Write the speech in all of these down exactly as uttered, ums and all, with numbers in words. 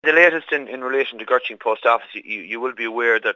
The latest in, in relation to Gertrude Post Office, you, you will be aware that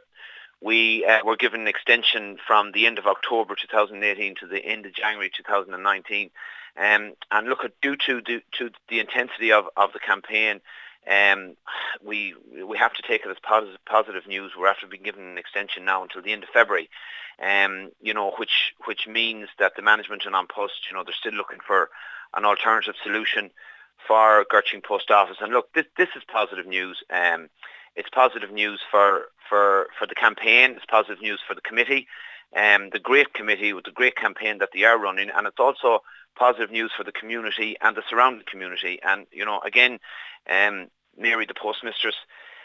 we uh, were given an extension from the end of October two thousand eighteen to the end of January two thousand nineteen. Um, and look, at due to the, to the intensity of, of the campaign, um, we we have to take it as positive, positive news. We're after being given an extension now until the end of February, um, you know, which which means that the management and An Post, you know, they're still looking for an alternative solution for Gertrude Post Office. And look, this this is positive news. Um, it's positive news for, for, for the campaign. It's positive news for the committee, um, the great committee with the great campaign that they are running, and it's also positive news for the community and the surrounding community. And you know, again, um, Mary, the postmistress,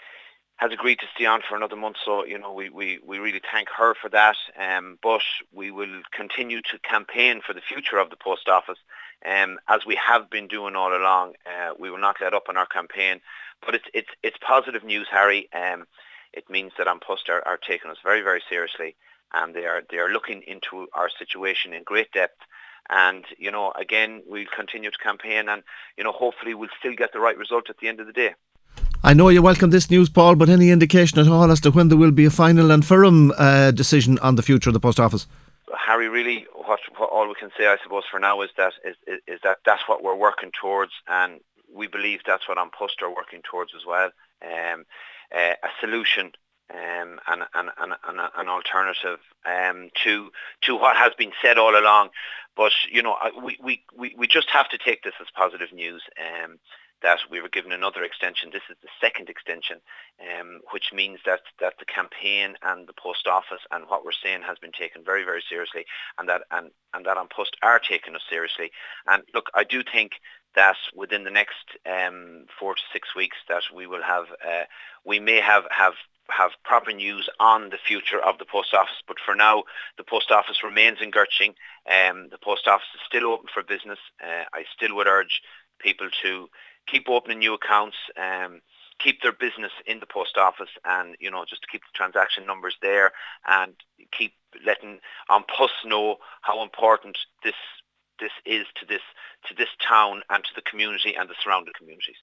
has agreed to stay on for another month, so you know we, we, we really thank her for that. Um, but we will continue to campaign for the future of the post office, um, as we have been doing all along. Uh, we will not let up on our campaign. But it's it's it's positive news, Harry. Um, it means that An Post are, are taking us very very seriously, and they are they are looking into our situation in great depth. And you know, again, we'll continue to campaign, and you know, hopefully we'll still get the right result at the end of the day. I know you welcome this news, Paul, but any indication at all as to when there will be a final and firm uh, decision on the future of the post office? Harry, really, what, what all we can say, I suppose, for now is that is, is, is that that's what we're working towards, and we believe that's what An Post are working towards as well. Um, uh, a solution um, and, and, and, and an alternative um, to to what has been said all along. But you know, we we, we, we just have to take this as positive news. Um, that we were given another extension. This is the second extension, um, which means that, that the campaign and the post office and what we're saying has been taken very, very seriously, and that and, and that An Post are taking us seriously. And look, I do think that within the next um, four to six weeks that we will have, uh, we may have, have have proper news on the future of the post office. But for now, the post office remains in Gertrude. Um, the post office is still open for business. Uh, I still would urge people to keep opening new accounts, um, keep their business in the post office, and you know, just to keep the transaction numbers there, and keep letting An Post know how important this this is to this to this town and to the community and the surrounding communities.